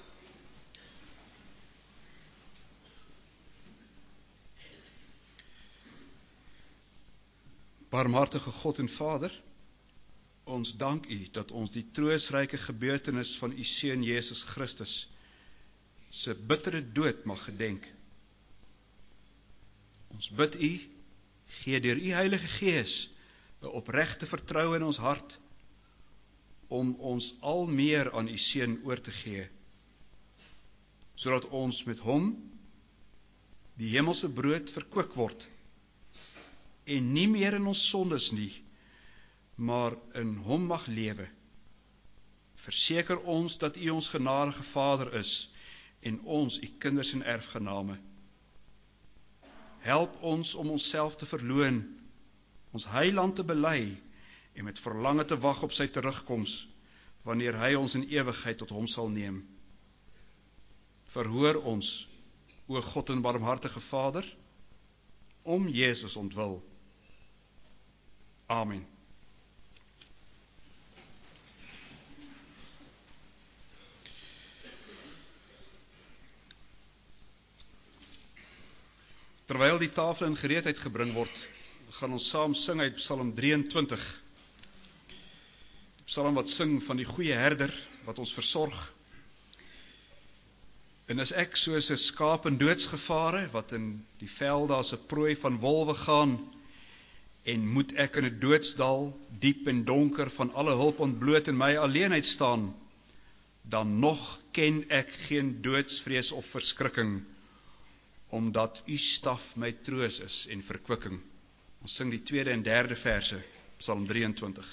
Barmhartige God en Vader, ons dank U dat ons die troostryke gebeurtenis van U Seun Jesus Christus se bittere dood mag gedenk. Ons bid U, gee deur U Heilige Gees 'n opregte vertroue in ons hart om ons al meer aan U Seun oor te gee, sodat ons met hom die hemelse brood verkoop word en nie meer in ons sondes nie, maar in hom mag lewe. Verseker ons dat U ons genadige Vader is en ons U kinders en erfgename. Help ons om onsself te verloon, ons Heiland te bely en met verlange te wag op sy terugkoms, wanneer hy ons in ewigheid tot hom sal neem. Verhoor ons, o God en barmhartige Vader, om Jezus ontwil. Amen. Terwyl die tafel in gereedheid gebring word, gaan ons saam sing uit Psalm drieëntwintig. Die Psalm wat sing van die goeie herder wat ons versorg. En as ek soos 'n skaap in doodsgevare wat in die velde as 'n prooi van wolwe gaan, en moet ek in 'n doodsdal diep en donker van alle hulp ontbloot in my alleenheid staan, dan nog ken ek geen doodsvrees of verskrikking, omdat U staf my troos is en verkwikking. Ons sing die tweede en derde verse, Psalm drieëntwintig.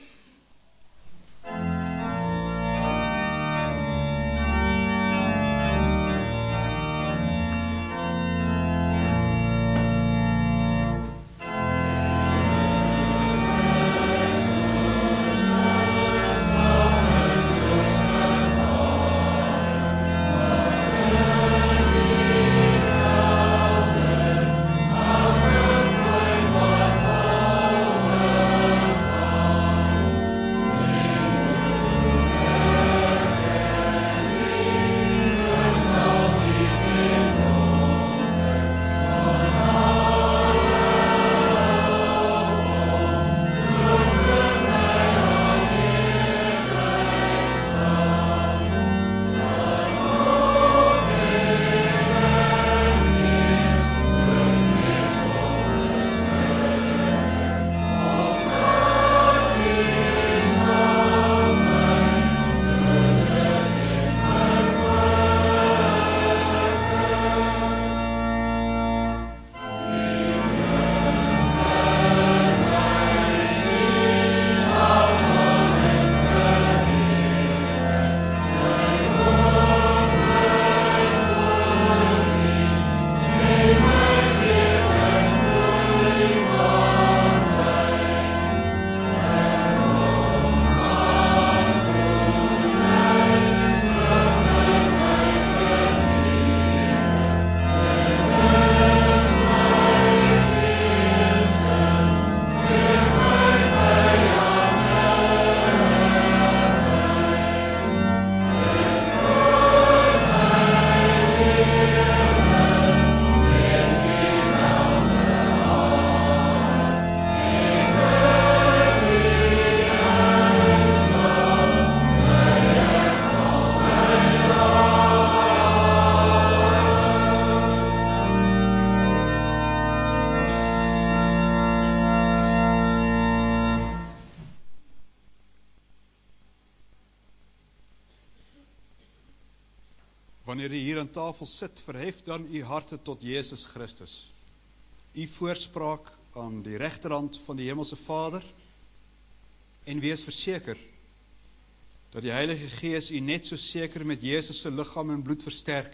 Wanneer u hier aan tafel sit, verhef dan u harte tot Jezus Christus. U voorspraak aan die regterhand van die Hemelse Vader, en wees verseker dat die Heilige Gees u net so seker met Jezus se liggaam en bloed versterk,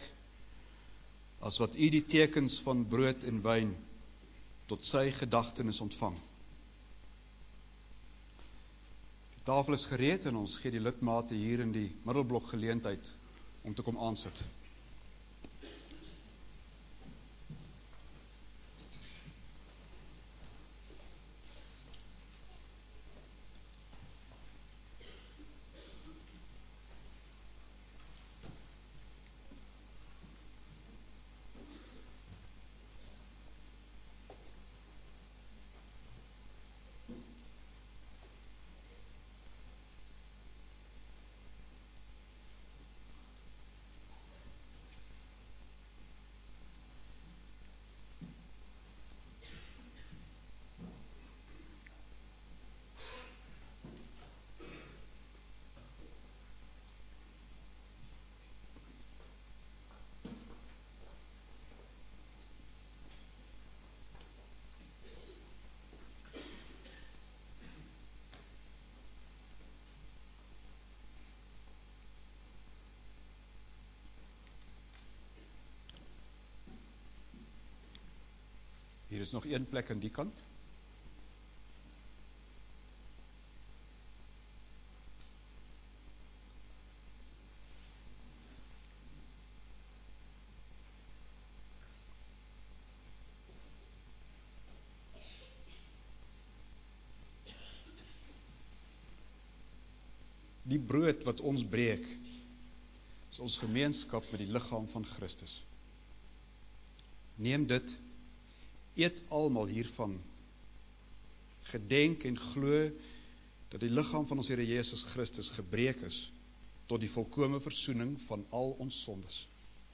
as wat u die tekens van brood en wyn tot sy gedagtenis ontvang. Die tafel is gereed en ons gee die lidmate hier in die middelblok geleentheid om te kom aansit. Hier is nog een plek aan die kant. Die brood wat ons breek, is ons gemeenskap met die liggaam van Christus. Neem dit, eet almal hiervan, gedenk en glo dat die liggaam van ons Here Jesus Christus gebreek is tot die volkome versoening van al ons sondes.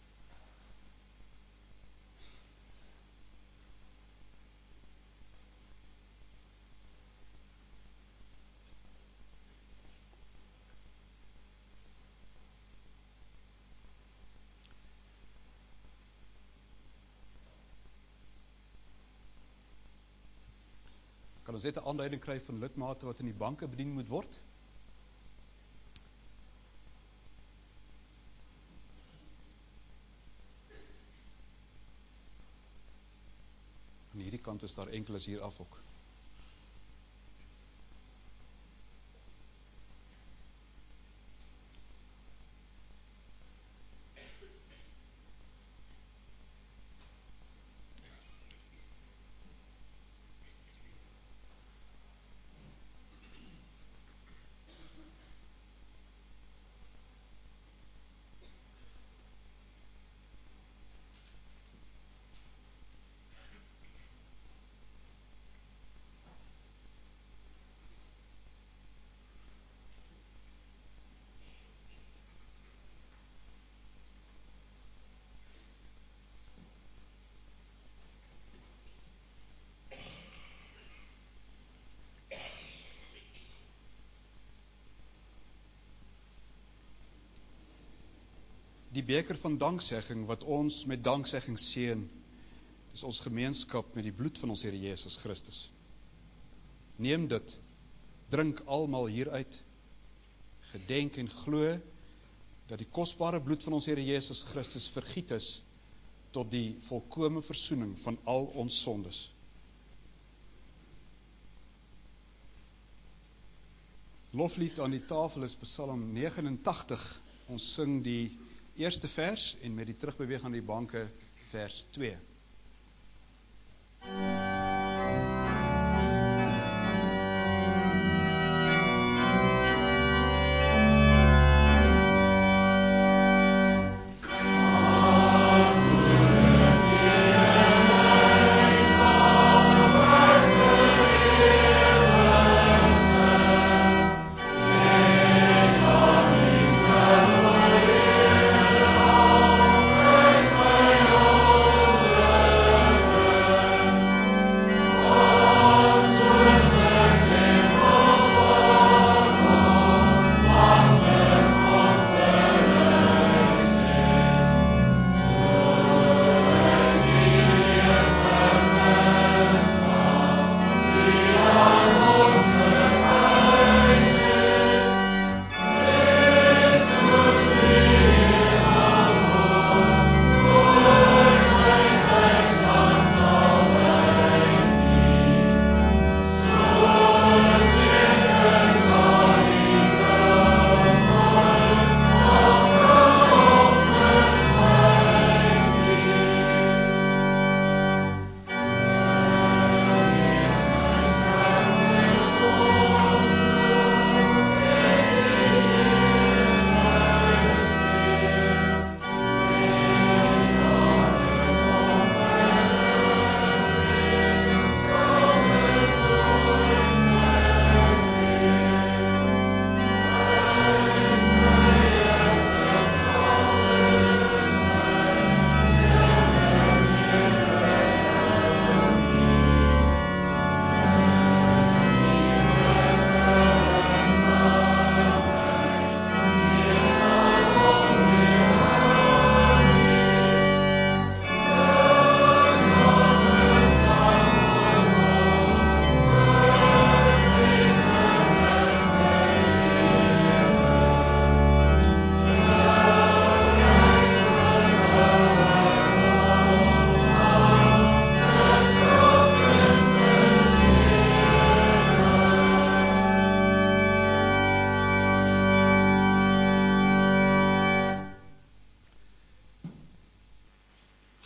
Kan ons net 'n aanduiding kry van lidmate wat in die banke bedien moet word? Aan hierdie kant is daar enkeles hier af ook. Die beker van danksegging wat ons met danksegging seën, is ons gemeenskap met die bloed van ons Here Jesus Christus. Neem dit, drink almal hieruit, gedenk en glo dat die kosbare bloed van ons Here Jesus Christus vergiet is tot die volkome versoening van al ons sondes. Loflied aan die tafel is Psalm negenentagtig. Ons sing die eerste vers en met die terugbeweging aan die banke vers twee.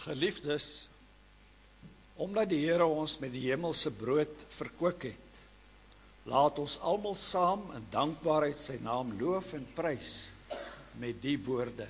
Geliefdes, omdat die Here ons met die hemelse brood verkoop het, laat ons almal saam in dankbaarheid sy naam loof en prys met die woorde.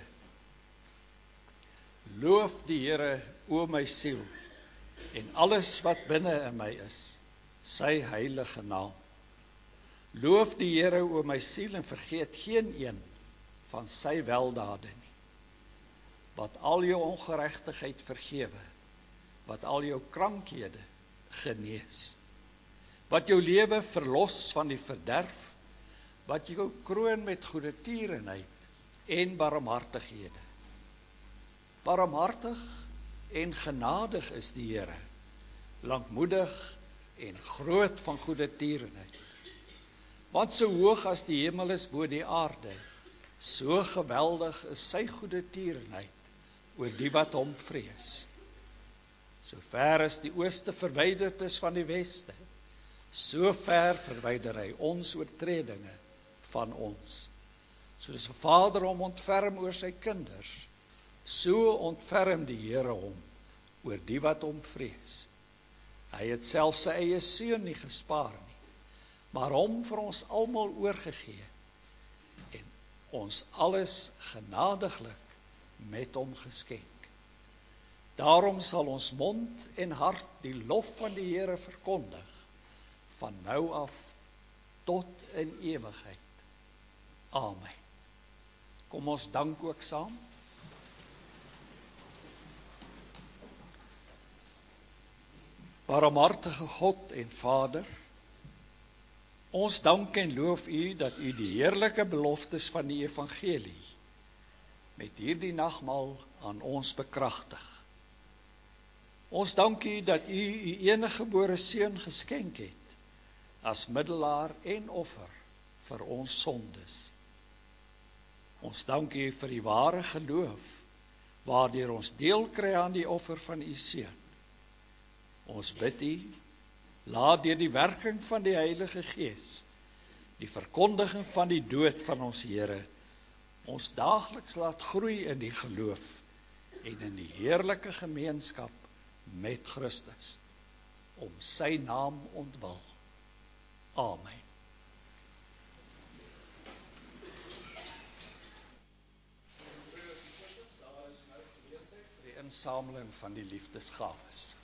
Loof die Here, o my siel, en alles wat binne in my is, sy heilige naam. Loof die Here, o my siel, en vergeet geen een van sy weldade nie. Wat al jou ongeregtigheid vergewe, wat al jou krankhede genees, wat jou lewe verlos van die verderf, wat jou kroon met goeie tierenheid en barmhartighede. Barmhartig en genadig is die Here, lankmoedig en groot van goeie tierenheid. Want so hoog as die hemel is bo die aarde, so geweldig is sy goeie tierenheid oor die wat hom vrees. So ver as die ooste verwyderd is van die weste, so ver verwyder hy ons oortredinge van ons. Soos 'n vader hom ontferm oor sy kinders, so ontferm die Here hom oor die wat hom vrees. Hy het self sy eie seun nie gespaar nie, maar hom vir ons almal oorgegee en ons alles genadiglik met hom geskenk. Daarom sal ons mond en hart die lof van die Here verkondig, van nou af tot in ewigheid. Amen. Kom ons dank ook saam. Barmhartige God en Vader, ons dank en loof U dat U die heerlike beloftes van die evangelie met hierdie nagmaal aan ons bekragtig. Ons dank U dat U U enige gebore seun geskenk het as middelaar en offer vir ons sondes. Ons dank U vir die ware geloof waardeur ons deel kry aan die offer van U seun. Ons bid U, laat deur die werking van die Heilige Gees, die verkondiging van die dood van ons Here, ons daagliks laat groei in die geloof en in die heerlike gemeenskap met Christus, om sy naam ontwil. Amen. Daar is nou geleentheid vir die insameling van die liefdesgawes.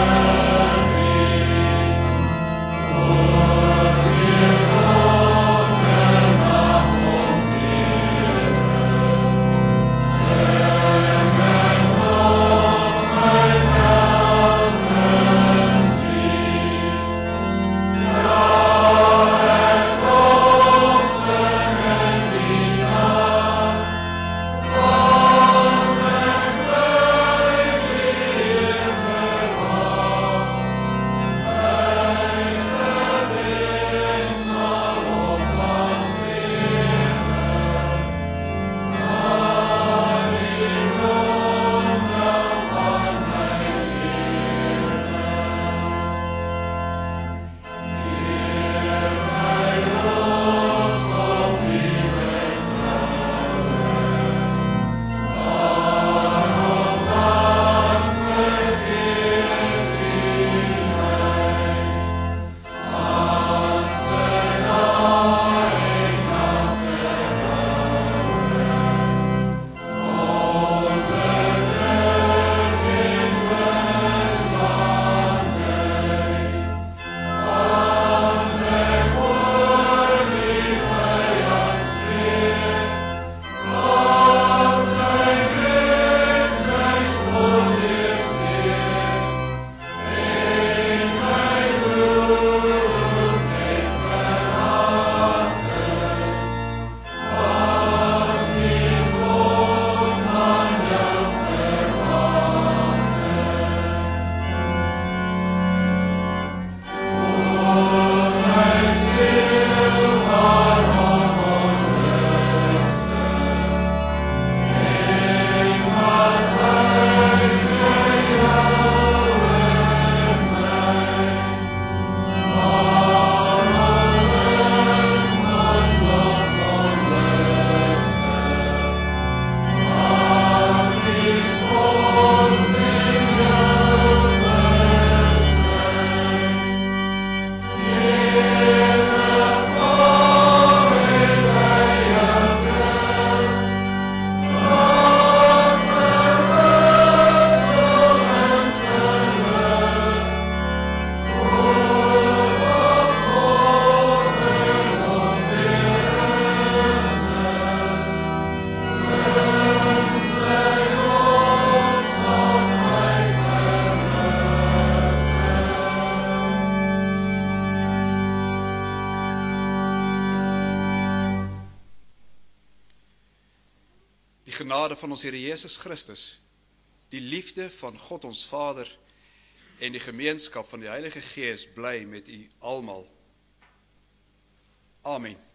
Oh genade van ons Here Jesus Christus, die liefde van God ons Vader en die gemeenskap van die Heilige Gees bly met u almal. Amen.